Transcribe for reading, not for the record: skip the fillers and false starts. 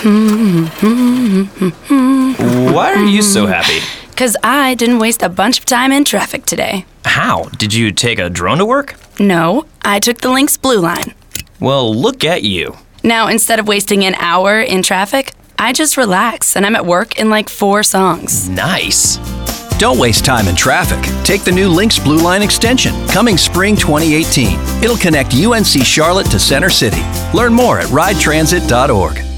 Why are you so happy? Because I didn't waste a bunch of time in traffic today. How? Did you take a drone to work? No, I took the Lynx Blue Line. Well, look at you. Now, instead of wasting an hour in traffic, I just relax and I'm at work in like 4 songs. Nice. Don't waste time in traffic. Take the new Lynx Blue Line extension, coming spring 2018. It'll connect UNC Charlotte to Center City. Learn more at ridetransit.org.